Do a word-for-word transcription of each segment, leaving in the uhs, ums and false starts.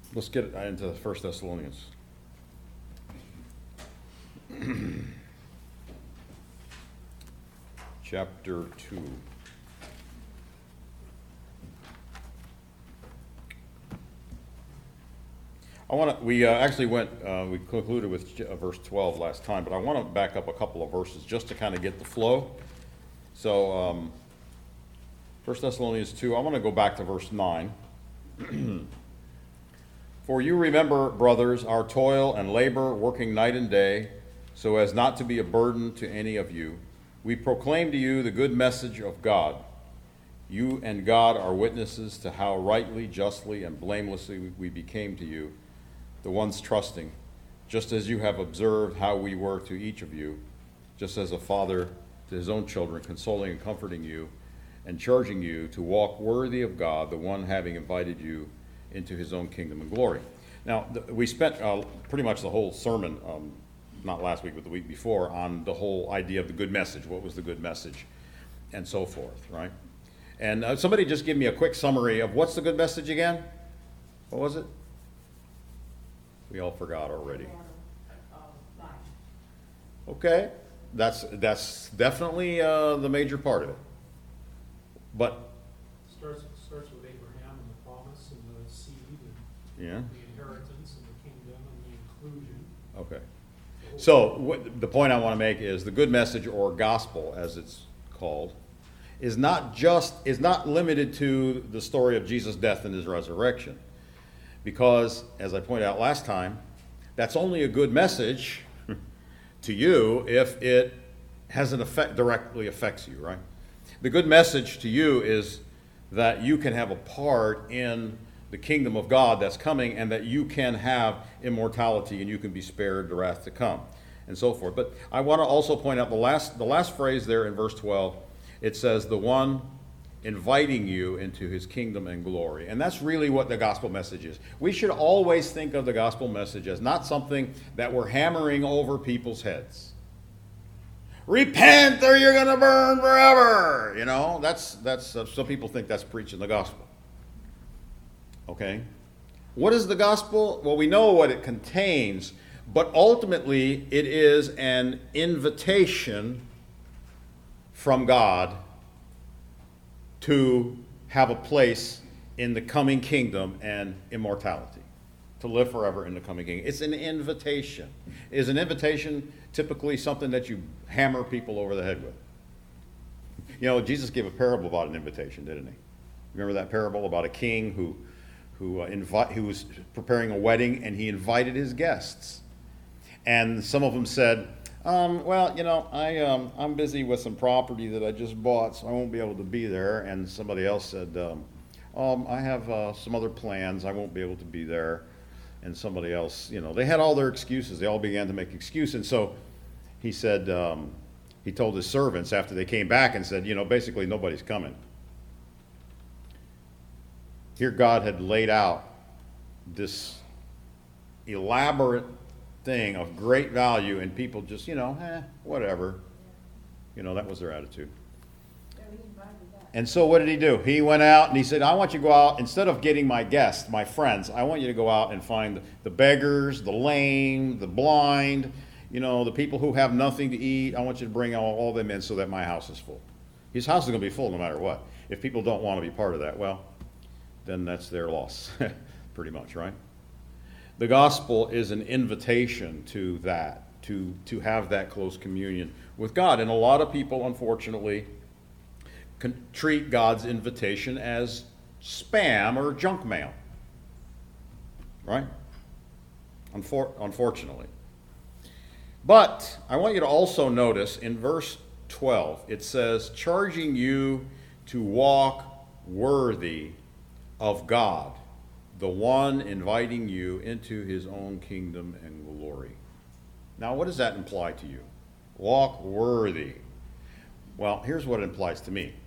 Let's get into First Thessalonians. Chapter two. I want to, we uh, actually went, uh, we concluded with uh, verse twelve last time, but I want to back up a couple of verses just to kind of get the flow. So, um, First Thessalonians two, I want to go back to verse nine. For you remember, brothers, our toil and labor, working night and day, so as not to be a burden to any of you. We proclaim to you the good message of God. You and God are witnesses to how rightly, justly, and blamelessly we became to you, the ones trusting, just as you have observed how we were to each of you, just as a father to his own children, consoling and comforting you, and charging you to walk worthy of God, the one having invited you into his own kingdom and glory. Now, th- we spent uh, pretty much the whole sermon, um, not last week, but the week before, on the whole idea of the good message. What was the good message? And so forth, right? And uh, somebody just give me a quick summary of what's the good message again? What was it? We all forgot already. Okay, that's that's definitely uh, the major part of it. But starts starts with Abraham and the promise and the seed and yeah, the inheritance and the kingdom and the inclusion. okay. So what, the point I want to make is the good message, or gospel as it's called, is not just is not limited to the story of Jesus' death and his resurrection. Because, as I pointed out last time, that's only a good message to you if it has an effect, directly affects you, right? The good message to you is that you can have a part in the kingdom of God that's coming, and that you can have immortality and you can be spared the wrath to come, and so forth. But I want to also point out the last the last phrase there in verse twelve. It says, the one inviting you into his kingdom and glory. And that's really what the gospel message is. We should always think of the gospel message as not something that we're hammering over people's heads. Repent or you're going to burn forever. You know, that's, that's uh, some people think that's preaching the gospel. Okay? What is the gospel? Well, we know what it contains, but ultimately it is an invitation from God to have a place in the coming kingdom and immortality, to live forever in the coming kingdom. It's an invitation. Is an invitation typically something that you hammer people over the head with? You know, Jesus gave a parable about an invitation, didn't he? Remember that parable about a king who who uh, invite who was preparing a wedding, and he invited his guests, and some of them said, Um, well, you know, I, um, I'm busy with some property that I just bought, so I won't be able to be there. And somebody else said, um, um, I have uh, some other plans, I won't be able to be there. And somebody else, you know, they had all their excuses. They all began to make excuses. And so he said, um, he told his servants after they came back and said, you know, basically nobody's coming. Here God had laid out this elaborate thing of great value, and people just, you know, eh, whatever. You know, that was their attitude. And so what did he do? He went out and he said, I want you to go out, instead of getting my guests, my friends, I want you to go out and find the beggars, the lame, the blind, you know, the people who have nothing to eat. I want you to bring all, all them in so that my house is full. His house is going to be full no matter what. If people don't want to be part of that, well, then that's their loss, pretty much, right? The gospel is an invitation to that, to, to have that close communion with God. And a lot of people, unfortunately, can treat God's invitation as spam or junk mail. Right? Unfor- unfortunately. But I want you to also notice in verse twelve, it says, charging you to walk worthy of God, the one inviting you into his own kingdom and glory. Now, what does that imply to you? Walk worthy. Well, here's what it implies to me.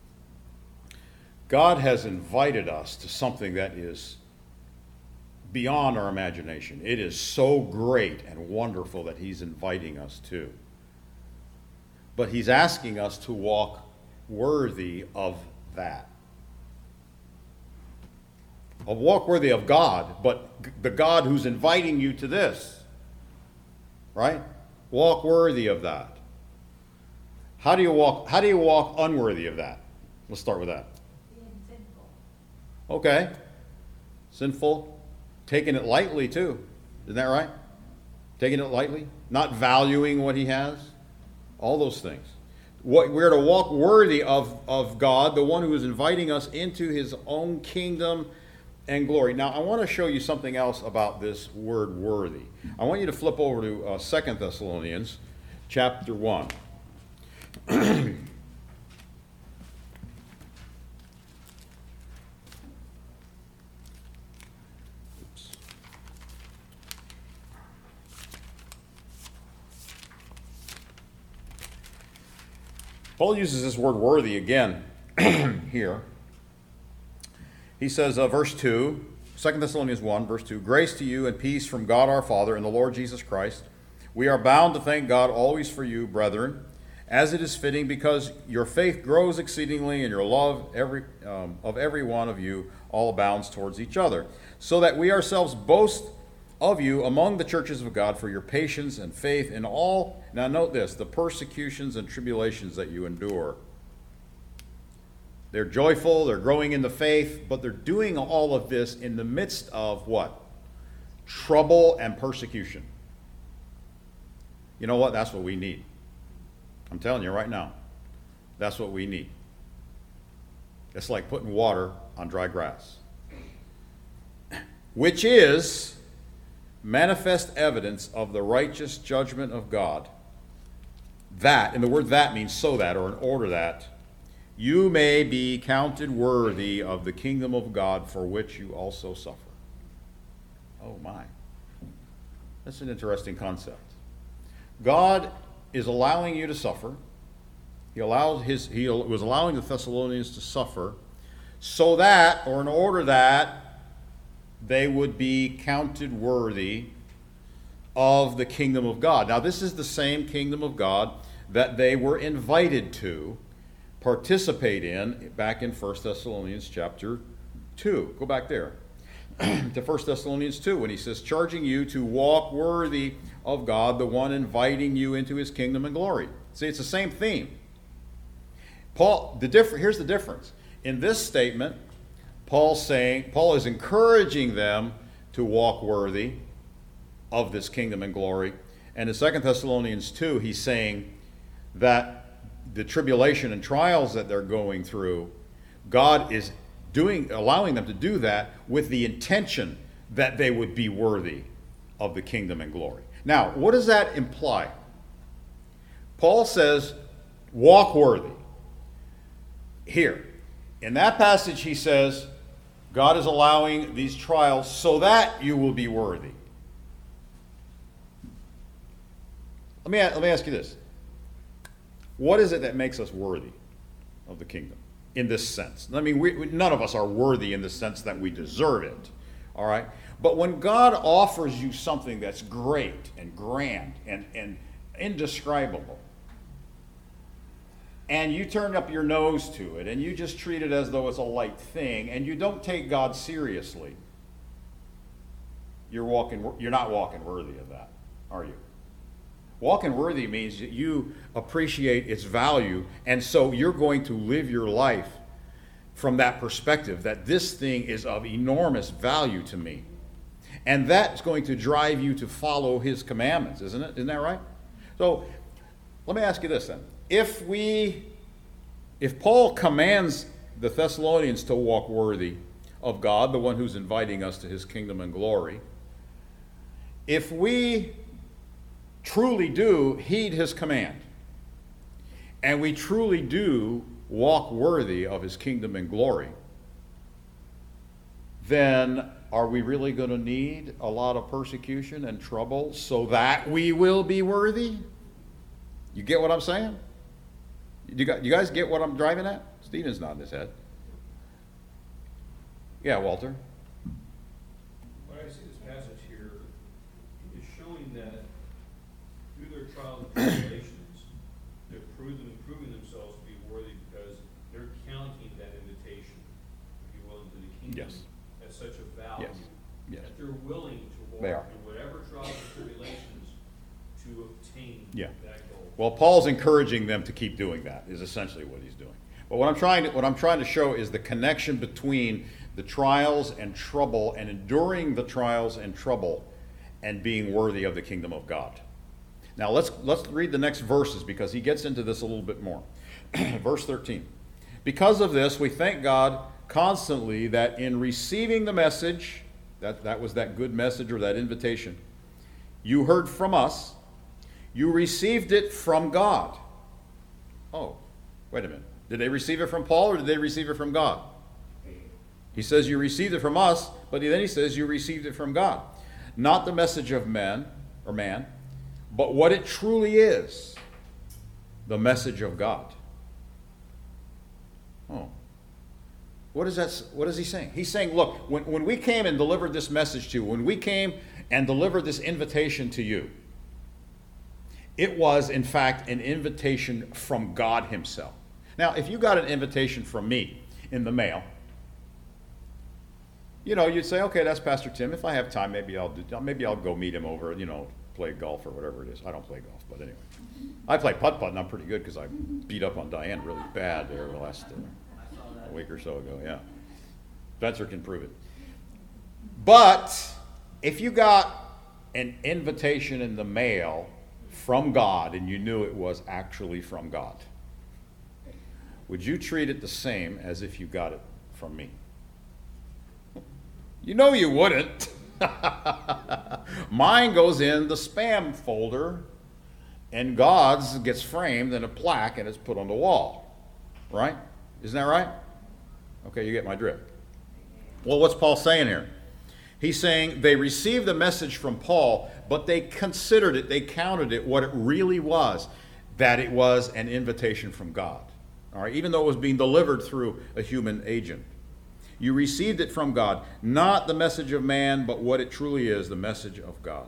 God has invited us to something that is beyond our imagination. It is so great and wonderful that he's inviting us to. But he's asking us to walk worthy of that. A walk worthy of God, but the God who's inviting you to this. Right? Walk worthy of that. How do you walk, how do you walk unworthy of that? Let's start with that. Being sinful. Okay. Sinful. Taking it lightly too. Isn't that right? Taking it lightly. Not valuing what he has. All those things. What, we're to walk worthy of, of God, the one who is inviting us into his own kingdom and glory. Now, I want to show you something else about this word worthy. I want you to flip over to uh, Second Thessalonians chapter one. Paul uses this word worthy again here. He says, uh, verse two, Second Thessalonians one, verse two, grace to you and peace from God our Father and the Lord Jesus Christ. We are bound to thank God always for you, brethren, as it is fitting, because your faith grows exceedingly and your love every, um, of every one of you all abounds towards each other, so that we ourselves boast of you among the churches of God for your patience and faith in all, now note this, the persecutions and tribulations that you endure. They're joyful, they're growing in the faith, but they're doing all of this in the midst of what? Trouble and persecution. You know what? That's what we need. I'm telling you right now. That's what we need. It's like putting water on dry grass. Which is manifest evidence of the righteous judgment of God. That, and the word that means so that, or in order that, you may be counted worthy of the kingdom of God for which you also suffer. Oh my. That's an interesting concept. God is allowing you to suffer. He allows his he was allowing the Thessalonians to suffer so that, or in order that, they would be counted worthy of the kingdom of God. Now, this is the same kingdom of God that they were invited to participate in back in First Thessalonians chapter two. Go back there to First Thessalonians two when he says, charging you to walk worthy of God, the one inviting you into his kingdom and glory. See, it's the same theme. Paul, the diff- here's the difference. In this statement, Paul's saying, Paul is encouraging them to walk worthy of this kingdom and glory. And in Second Thessalonians two, he's saying that the tribulation and trials that they're going through, God is doing, allowing them to do that with the intention that they would be worthy of the kingdom and glory. Now, what does that imply? Paul says, walk worthy. Here, in that passage, he says, God is allowing these trials so that you will be worthy. Let me, let me ask you this. What is it that makes us worthy of the kingdom in this sense? I mean, we, we, none of us are worthy in the sense that we deserve it, all right? But when God offers you something that's great and grand and, and indescribable, and you turn up your nose to it, and you just treat it as though it's a light thing, and you don't take God seriously, you're walking, you're not walking worthy of that, are you? Walking worthy means that you appreciate its value, and so you're going to live your life from that perspective, that this thing is of enormous value to me. And that's going to drive you to follow his commandments, isn't it? Isn't that right? So let me ask you this then. If we, if Paul commands the Thessalonians to walk worthy of God, the one who's inviting us to his kingdom and glory, if we truly do heed his command, and we truly do walk worthy of his kingdom and glory, then are we really going to need a lot of persecution and trouble so that we will be worthy? You get what I'm saying? You guys get what I'm driving at? Stephen's nodding his head. Yeah, Walter. When I see this passage here, it's showing that through their trials and tribulations, they're proving, proving themselves to be worthy because they're counting that invitation, if you will, into the kingdom Yes. as such a they're willing to They are. walk through whatever trials and tribulations to obtain Yeah. that goal. Well, Paul's encouraging them to keep doing that, is essentially what he's doing. But what I'm trying to, what I'm trying to show is the connection between the trials and trouble and enduring the trials and trouble and being worthy of the kingdom of God. Now let's let's read the next verses because he gets into this a little bit more. Verse thirteen. Because of this, we thank God constantly that in receiving the message, that, that was that good message or that invitation, you heard from us, you received it from God. Oh, wait a minute. Did they receive it from Paul or did they receive it from God? He says you received it from us, but then he says you received it from God. Not the message of man or man, but what it truly is, the message of God. Oh. What is that? What is he saying? He's saying, look, when, when we came and delivered this message to you, when we came and delivered this invitation to you, it was, in fact, an invitation from God himself. Now, if you got an invitation from me in the mail, you know, you'd say, okay, that's Pastor Tim. If I have time, maybe I'll do, maybe I'll go meet him over, you know, play golf or whatever it is. I don't play golf, but anyway. I play putt-putt, and I'm pretty good because I beat up on Diane really bad there the last uh, a week or so ago, yeah. Spencer can prove it. But if you got an invitation in the mail from God and you knew it was actually from God, would you treat it the same as if you got it from me? You know you wouldn't. Mine goes in the spam folder, and God's gets framed in a plaque and it's put on the wall. Right? Isn't that right? Okay, you get my drift. Well, what's Paul saying here? He's saying they received the message from Paul, but they considered it, they counted it what it really was, that it was an invitation from God. All right, even though it was being delivered through a human agent. You received it from God, not the message of man, but what it truly is, the message of God.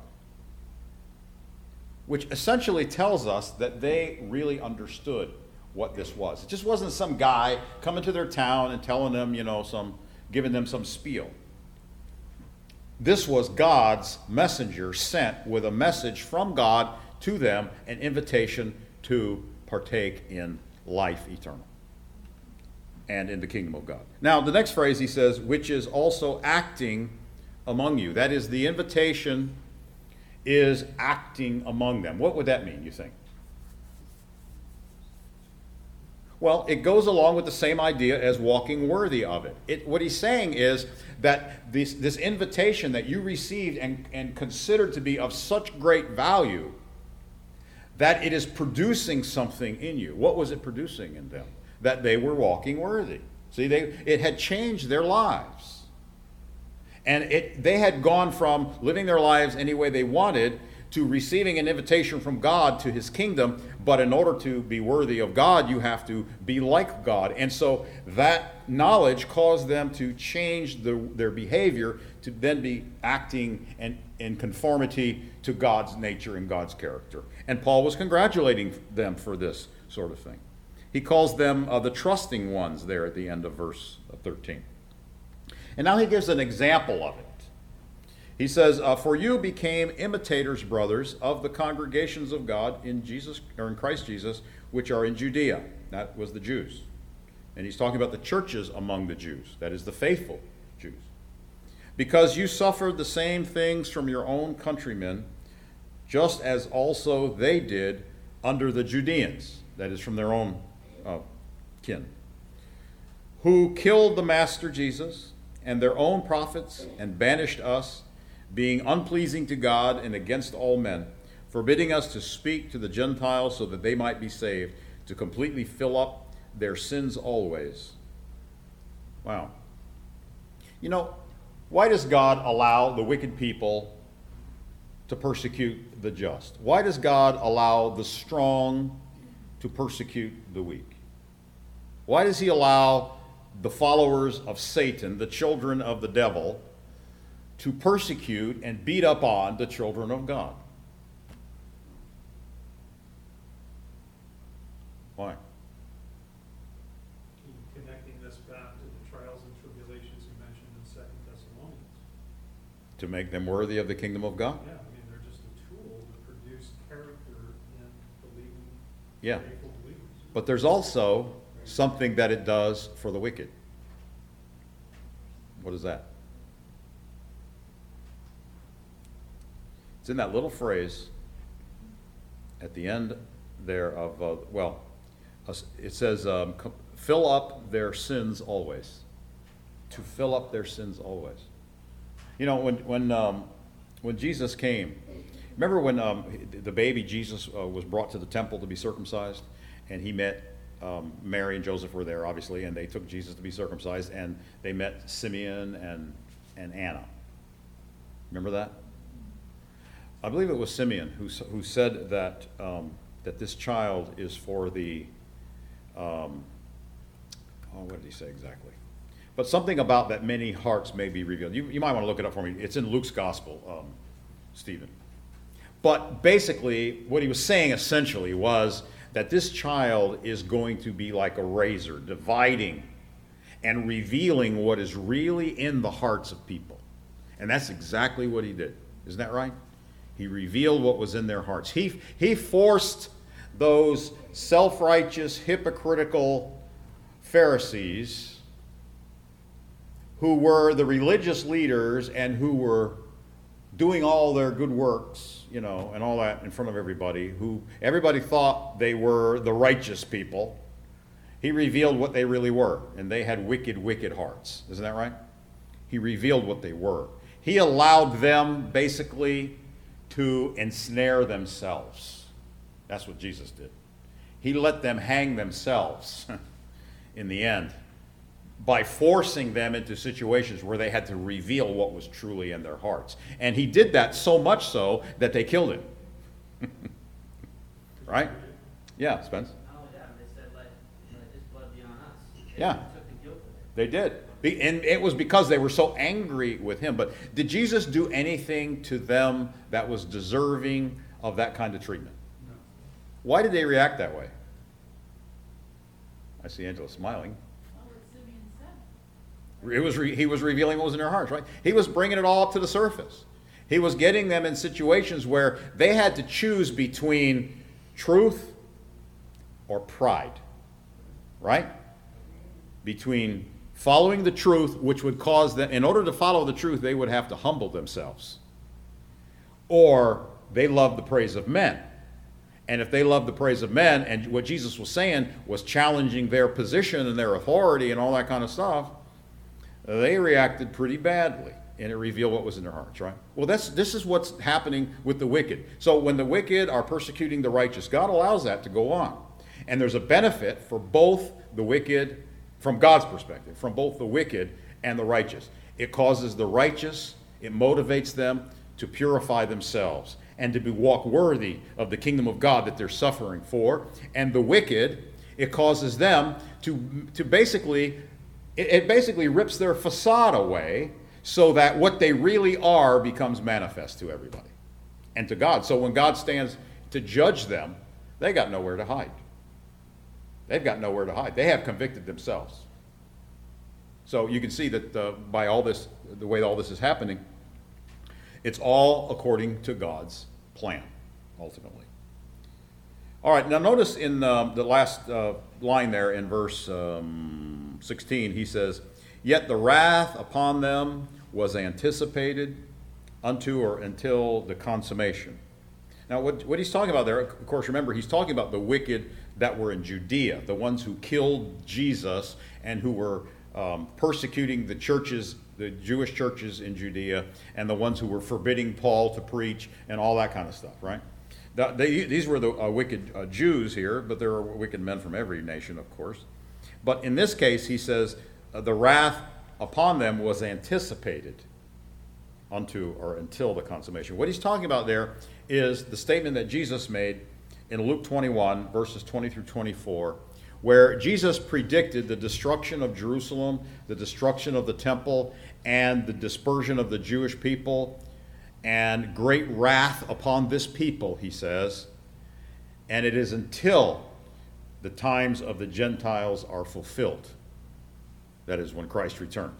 Which essentially tells us that they really understood what this was. It just wasn't some guy coming to their town and telling them, you know, some, giving them some spiel. This was God's messenger sent with a message from God to them, an invitation to partake in life eternal and in the kingdom of God. Now, the next phrase he says, which is also acting among you. That is, the invitation is acting among them. What would that mean, you think? Well, it goes along with the same idea as walking worthy of it. it what he's saying is that this, this invitation that you received and, and considered to be of such great value that it is producing something in you. What was it producing in them? That they were walking worthy. See, they, it had changed their lives. And it, they had gone from living their lives any way they wanted to receiving an invitation from God to his kingdom. But in order to be worthy of God, you have to be like God. And so that knowledge caused them to change the, their behavior to then be acting and in conformity to God's nature and God's character. And Paul was congratulating them for this sort of thing. He calls them uh, the trusting ones there at the end of verse thirteen. And now he gives an example of it. He says, uh, for you became imitators, brothers, of the congregations of God in Jesus, or in Christ Jesus, which are in Judea. That was the Jews. And he's talking about the churches among the Jews. That is the faithful Jews. Because you suffered the same things from your own countrymen, just as also they did under the Judeans. That is from their own uh, kin. Who killed the Master Jesus and their own prophets and banished us, being unpleasing to God and against all men, forbidding us to speak to the Gentiles so that they might be saved, to completely fill up their sins always. Wow. You know, why does God allow the wicked people to persecute the just? Why does God allow the strong to persecute the weak? Why does he allow the followers of Satan, the children of the devil, to persecute and beat up on the children of God? Why? Connecting this back to the trials and tribulations you mentioned in Second Thessalonians. To to make them worthy of the kingdom of God. Yeah, I mean, they're just a tool to produce character in believing, Yeah. faithful believers. But there's also something that it does for the wicked. What is that? It's in that little phrase at the end there of, uh, well, us- it says, um, co- fill up their sins always. To fill up their sins always. You know, when, when, um, when Jesus came, remember when um, the baby Jesus uh, was brought to the temple to be circumcised, and he met um, Mary and Joseph were there, obviously, and they took Jesus to be circumcised, and they met Simeon and, and Anna. Remember that? I believe it was Simeon who, s- who said that, um, that this child is for the, um, oh, what did he say exactly? But something about that many hearts may be revealed. You, you might want to look it up for me. It's in Luke's gospel, um, Stephen. But basically, what he was saying essentially was that this child is going to be like a razor, dividing and revealing what is really in the hearts of people. And that's exactly what he did. Isn't that right? He revealed what was in their hearts. He, he forced those self-righteous, hypocritical Pharisees who were the religious leaders and who were doing all their good works, you know, and all that in front of everybody, who everybody thought they were the righteous people. He revealed what they really were, and they had wicked, wicked hearts. Isn't that right? He revealed what they were. He allowed them basically to ensnare themselves. That's what Jesus did. He let them hang themselves in the end by forcing them into situations where they had to reveal what was truly in their hearts. And he did that so much so that they killed him. Right? Yeah, Spence? Not only that, they said, let, let his blood be on us. They Yeah. took the guilt of it. They did. Be- And it was because they were so angry with him. But did Jesus do anything to them that was deserving of that kind of treatment? No. Why did they react that way? I see Angela smiling. Well, what Simeon said. It was re- he was revealing what was in their hearts, right? He was bringing it all up to the surface. He was getting them in situations where they had to choose between truth or pride, right? Between following the truth, which would cause them, in order to follow the truth, they would have to humble themselves. Or they loved the praise of men. And if they loved the praise of men, and what Jesus was saying was challenging their position and their authority and all that kind of stuff, they reacted pretty badly, and it revealed what was in their hearts, right? Well, that's this is what's happening with the wicked. So when the wicked are persecuting the righteous, God allows that to go on. And there's a benefit for both the wicked, from God's perspective, from both the wicked and the righteous. It causes the righteous, it motivates them to purify themselves and to be walk worthy of the kingdom of God that they're suffering for. And the wicked, it causes them to, to basically, it, it basically rips their facade away so that what they really are becomes manifest to everybody and to God. So when God stands to judge them, they got nowhere to hide. They've got nowhere to hide. They have convicted themselves. So you can see that uh, by all this, the way all this is happening, it's all according to God's plan, ultimately. All right, now notice in um, the last uh, line there in verse um, sixteen, he says, "Yet the wrath upon them was anticipated unto or until the consummation." Now, what, what he's talking about there, of course, remember, he's talking about the wicked that were in Judea, the ones who killed Jesus and who were um, persecuting the churches, the Jewish churches in Judea, and the ones who were forbidding Paul to preach and all that kind of stuff, right? The, they, these were the uh, wicked uh, Jews here, but there are wicked men from every nation, of course. But in this case, he says, uh, the wrath upon them was anticipated unto or until the consummation. What he's talking about there is the statement that Jesus made in Luke twenty-one, verses twenty through twenty-four, where Jesus predicted the destruction of Jerusalem, the destruction of the temple, and the dispersion of the Jewish people, and great wrath upon this people, he says. And it is until the times of the Gentiles are fulfilled. That is when Christ returns.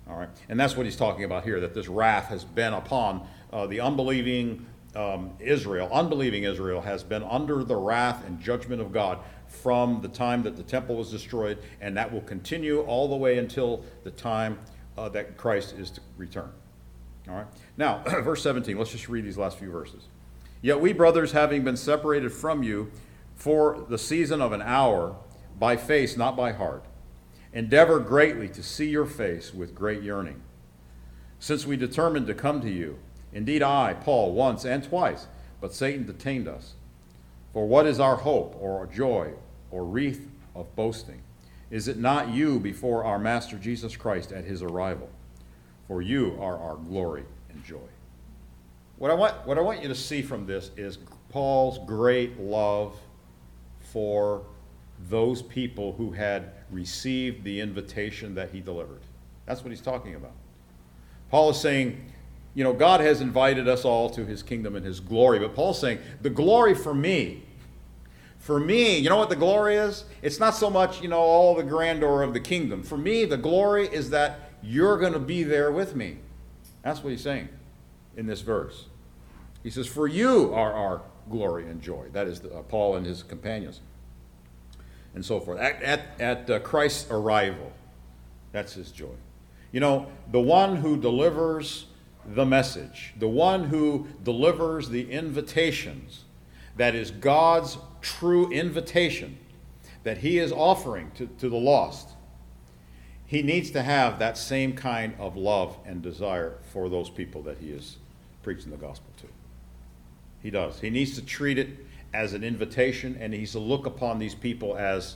All right, and that's what he's talking about here, that this wrath has been upon uh, the unbelieving um, Israel. Unbelieving Israel has been under the wrath and judgment of God from the time that the temple was destroyed, and that will continue all the way until the time uh, that Christ is to return. All right, now, verse seventeen, let's just read these last few verses. Yet we, brothers, having been separated from you for the season of an hour, by face, not by heart, endeavor greatly to see your face with great yearning. Since we determined to come to you, indeed I, Paul, once and twice, but Satan detained us. For what is our hope, or joy, or wreath of boasting? Is it not you before our Master Jesus Christ at his arrival? For you are our glory and joy. What I want, what I want you to see from this is Paul's great love for those people who had received the invitation that he delivered. That's what he's talking about. Paul is saying, you know, God has invited us all to his kingdom and his glory, but Paul's saying, the glory for me, for me, you know what the glory is? It's not so much, you know, all the grandeur of the kingdom. For me, the glory is that you're going to be there with me. That's what he's saying in this verse. He says, for you are our glory and joy. That is the, uh, Paul and his companions. And so forth. At, at, at uh, Christ's arrival, that's his joy. You know, the one who delivers the message, the one who delivers the invitations, that is God's true invitation that he is offering to, to the lost, he needs to have that same kind of love and desire for those people that he is preaching the gospel to. He does. He needs to treat it as an invitation, and he's to look upon these people as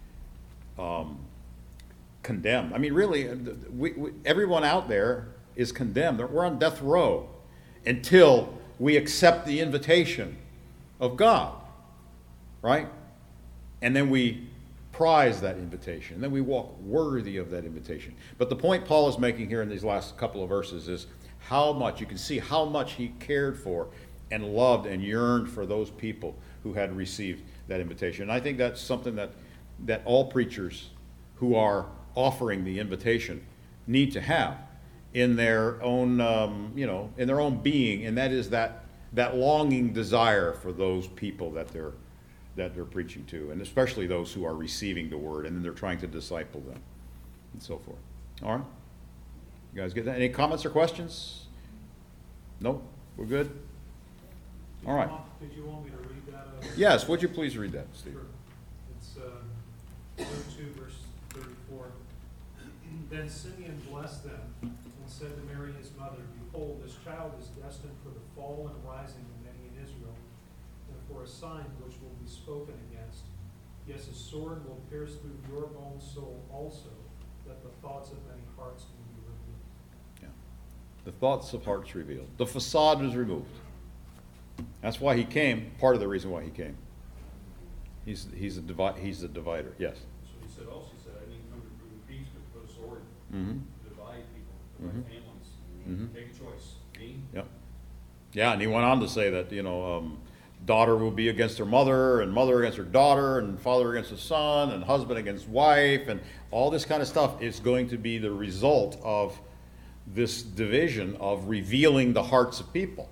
um, condemned. I mean, really, we, we, everyone out there is condemned. We're on death row until we accept the invitation of God, right? And then we prize that invitation, and then we walk worthy of that invitation. But the point Paul is making here in these last couple of verses is how much, you can see how much he cared for and loved and yearned for those people who had received that invitation. And I think that's something that, that all preachers who are offering the invitation need to have in their own, um, you know, in their own being, and that is that that longing desire for those people that they're that they're preaching to, and especially those who are receiving the word, and then they're trying to disciple them, and so forth. All right, you guys get that? Any comments or questions? Nope, we're good. Did All you right. want- Did you want me to read that? uh, Yes, would you please read that, Steve? Sure. It's um, Luke two, verse thirty-four. Then Simeon blessed them and said to Mary his mother, behold, this child is destined for the fall and rising of many in Israel, and for a sign which will be spoken against. Yes, a sword will pierce through your own soul also, that the thoughts of many hearts may be revealed. Yeah. The thoughts of hearts revealed. The facade was removed. That's why he came. Part of the reason why he came. He's he's a divi- he's a divider. Yes. So he said also, he said, I didn't come to bring peace, but to put a sword, Mm-hmm. to divide people, divide Mhm. families. Mhm. Take a choice, me, Yep. Yeah, and he went on to say that, you know, um, daughter will be against her mother, and mother against her daughter, and father against his son, and husband against wife, and all this kind of stuff is going to be the result of this division of revealing the hearts of people.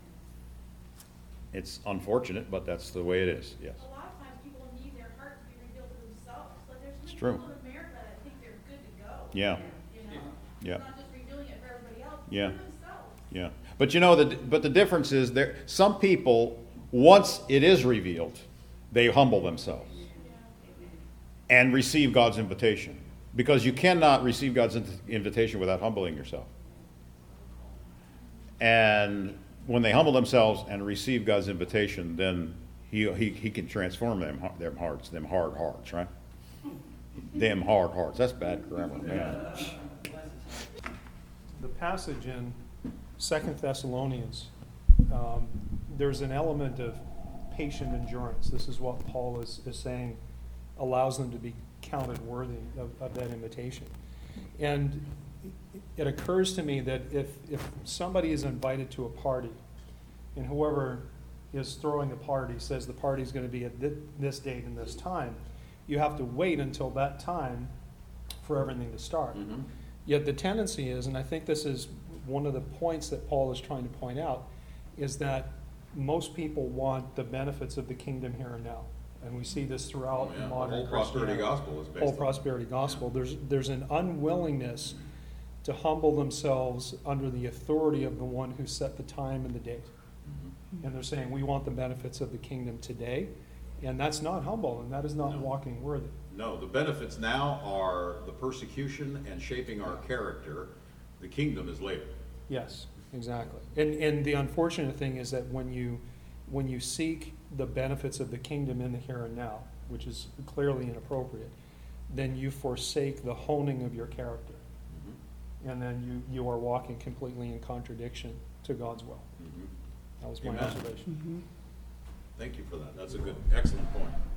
It's unfortunate, but that's the way it is, yes. A lot of times people need their heart to be revealed to themselves. Like there's It's many true. people in America that think they're good to go. Yeah, You know? Yeah. It's not just revealing it for everybody else, Yeah. it's for themselves. yeah. But you know, the, but the difference is there, some people, once it is revealed, they humble themselves and receive God's invitation. Because you cannot receive God's in- invitation without humbling yourself. And when they humble themselves and receive God's invitation, then he, he, he can transform them, them hearts, them hard hearts, right? Them hard hearts. That's bad grammar, man. The passage in Second Thessalonians, um, there's an element of patient endurance. This is what Paul is, is saying allows them to be counted worthy of, of that invitation. And it occurs to me that if, if somebody is invited to a party, and whoever is throwing the party says the party's going to be at thi- this date and this time, you have to wait until that time for everything to start. Yet the tendency is, and I think this is one of the points that Paul is trying to point out, is that most people want the benefits of the kingdom here and now. And we see this throughout Oh, yeah. The modern whole prosperity Christianity. gospel is based Whole on- prosperity gospel. There's, there's an unwillingness to humble themselves under the authority of the one who set the time and the date. Mhm. And they're saying, we want the benefits of the kingdom today. And that's not humble, and that is not No. walking worthy. No, the benefits now are the persecution and shaping our character. The kingdom is later. Yes, exactly. And, and the unfortunate thing is that when you, when you seek the benefits of the kingdom in the here and now, which is clearly inappropriate, then you forsake the honing of your character. Mhm. And then you, you are walking completely in contradiction to God's will. Mhm. That was my Amen. observation. Thank you for that. That's a good, excellent point.